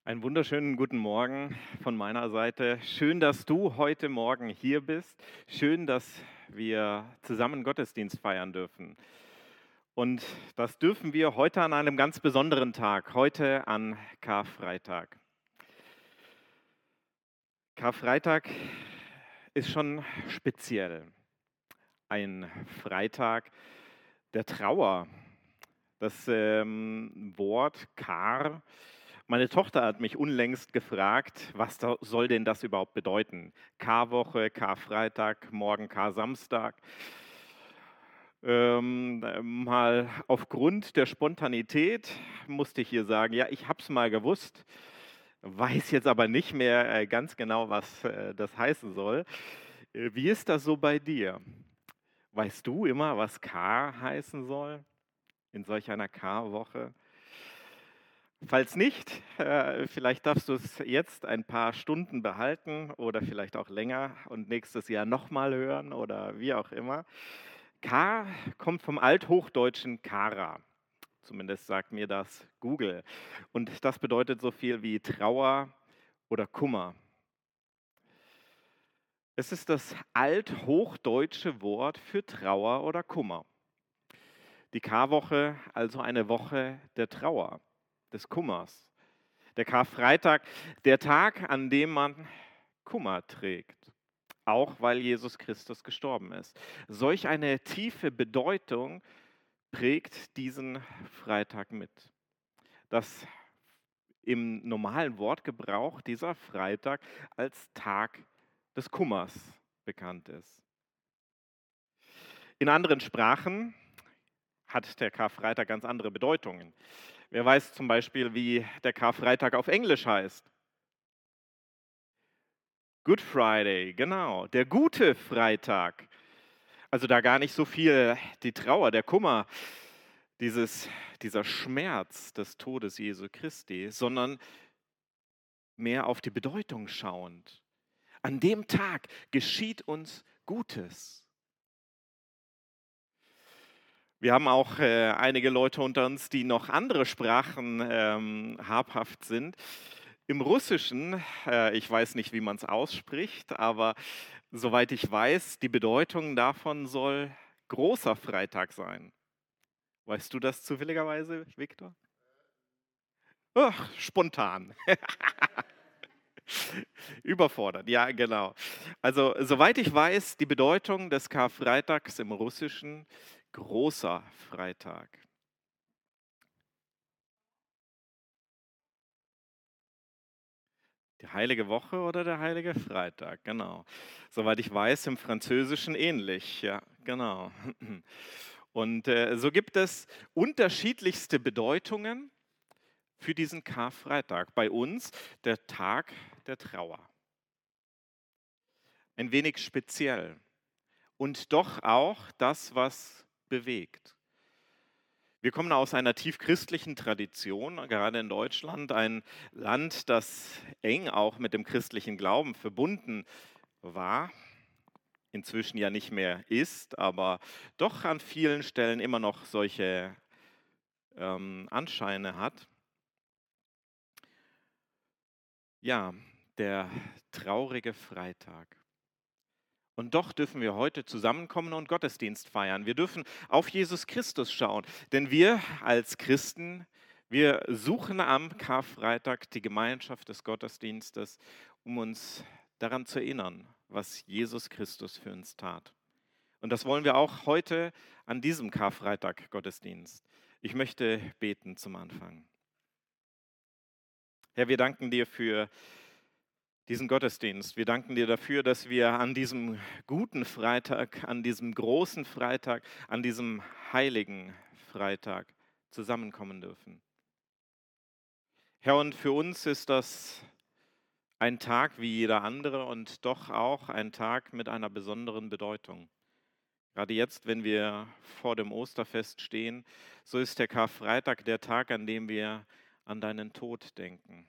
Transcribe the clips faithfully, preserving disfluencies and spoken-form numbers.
Einen wunderschönen guten Morgen von meiner Seite. Schön, dass du heute Morgen hier bist. Schön, dass wir zusammen Gottesdienst feiern dürfen. Und das dürfen wir heute an einem ganz besonderen Tag, heute an Karfreitag. Karfreitag ist schon speziell. Ein Freitag der Trauer. Das ähm, Wort Kar. Meine Tochter hat mich unlängst gefragt, was da, soll denn das überhaupt bedeuten? Karwoche, Karfreitag, morgen Kar-Samstag. Ähm, äh, mal aufgrund der Spontanität musste ich hier sagen, ja, ich habe es mal gewusst, weiß jetzt aber nicht mehr äh, ganz genau, was äh, das heißen soll. Äh, wie ist das so bei dir? Weißt du immer, was Kar heißen soll in solch einer Karwoche? Falls nicht, äh, vielleicht darfst du es jetzt ein paar Stunden behalten oder vielleicht auch länger und nächstes Jahr nochmal hören oder wie auch immer. Kar kommt vom althochdeutschen Kara. Zumindest sagt mir das Google. Und das bedeutet so viel wie Trauer oder Kummer. Es ist das althochdeutsche Wort für Trauer oder Kummer. Die Karwoche, also eine Woche der Trauer, des Kummers. Der Karfreitag, der Tag, an dem man Kummer trägt, auch weil Jesus Christus gestorben ist. Solch eine tiefe Bedeutung prägt diesen Freitag mit, dass im normalen Wortgebrauch dieser Freitag als Tag des Kummers bekannt ist. In anderen Sprachen hat der Karfreitag ganz andere Bedeutungen. Wer weiß zum Beispiel, wie der Karfreitag auf Englisch heißt? Good Friday, genau, der gute Freitag. Also da gar nicht so viel die Trauer, der Kummer, dieses, dieser Schmerz des Todes Jesu Christi, sondern mehr auf die Bedeutung schauend. An dem Tag geschieht uns Gutes. Wir haben auch äh, einige Leute unter uns, die noch andere Sprachen ähm, habhaft sind. Im Russischen, äh, ich weiß nicht, wie man es ausspricht, aber soweit ich weiß, die Bedeutung davon soll großer Freitag sein. Weißt du das zufälligerweise, Viktor? Ach, spontan. Überfordert, ja, genau. Also, soweit ich weiß, die Bedeutung des Karfreitags im Russischen großer Freitag. Die heilige Woche oder der heilige Freitag, genau. Soweit ich weiß, im Französischen ähnlich, ja, genau. Und äh, so gibt es unterschiedlichste Bedeutungen für diesen Karfreitag. Bei uns der Tag der Trauer. Ein wenig speziell und doch auch das, was bewegt. Wir kommen aus einer tiefchristlichen Tradition, gerade in Deutschland, ein Land, das eng auch mit dem christlichen Glauben verbunden war, inzwischen ja nicht mehr ist, aber doch an vielen Stellen immer noch solche ähm, Anscheine hat. Ja, der traurige Freitag. Und doch dürfen wir heute zusammenkommen und Gottesdienst feiern. Wir dürfen auf Jesus Christus schauen, denn wir als Christen, wir suchen am Karfreitag die Gemeinschaft des Gottesdienstes, um uns daran zu erinnern, was Jesus Christus für uns tat. Und das wollen wir auch heute an diesem Karfreitag Gottesdienst. Ich möchte beten zum Anfang. Herr, wir danken dir für diesen Gottesdienst. Wir danken dir dafür, dass wir an diesem guten Freitag, an diesem großen Freitag, an diesem heiligen Freitag zusammenkommen dürfen. Herr, und für uns ist das ein Tag wie jeder andere und doch auch ein Tag mit einer besonderen Bedeutung. Gerade jetzt, wenn wir vor dem Osterfest stehen, so ist der Karfreitag der Tag, an dem wir an deinen Tod denken.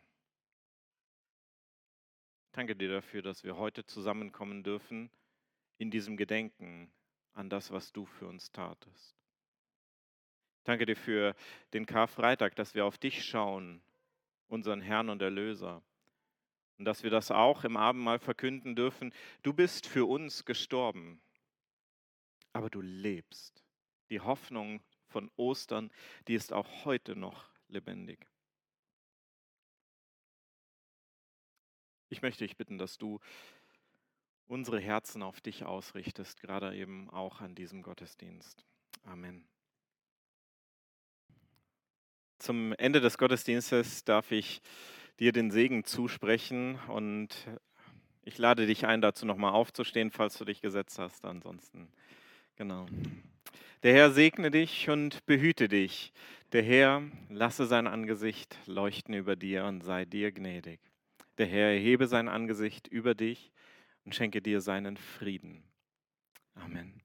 Danke dir dafür, dass wir heute zusammenkommen dürfen in diesem Gedenken an das, was du für uns tatest. Danke dir für den Karfreitag, dass wir auf dich schauen unseren Herrn und Erlöser. Und dass wir das auch im Abendmahl verkünden dürfen, du bist für uns gestorben, aber du lebst. Die Hoffnung von Ostern, die ist auch heute noch lebendig. Ich möchte dich bitten, dass du unsere Herzen auf dich ausrichtest, gerade eben auch an diesem Gottesdienst. Amen. Zum Ende des Gottesdienstes darf ich dir den Segen zusprechen und ich lade dich ein, dazu nochmal aufzustehen, falls du dich gesetzt hast. Ansonsten, genau. Der Herr segne dich und behüte dich. Der Herr lasse sein Angesicht leuchten über dir und sei dir gnädig. Der Herr erhebe sein Angesicht über dich und schenke dir seinen Frieden. Amen.